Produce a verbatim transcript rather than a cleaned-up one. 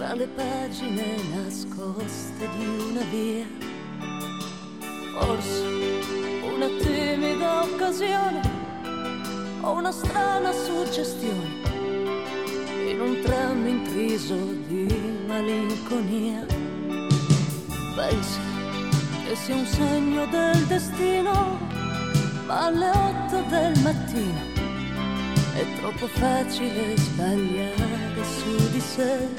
tra le pagine nascoste di una via. Forse una timida occasione o una strana suggestione in un tram intriso di malinconia. Pensi che sia un segno del destino, ma alle otto del mattino è troppo facile sbagliare su di sé.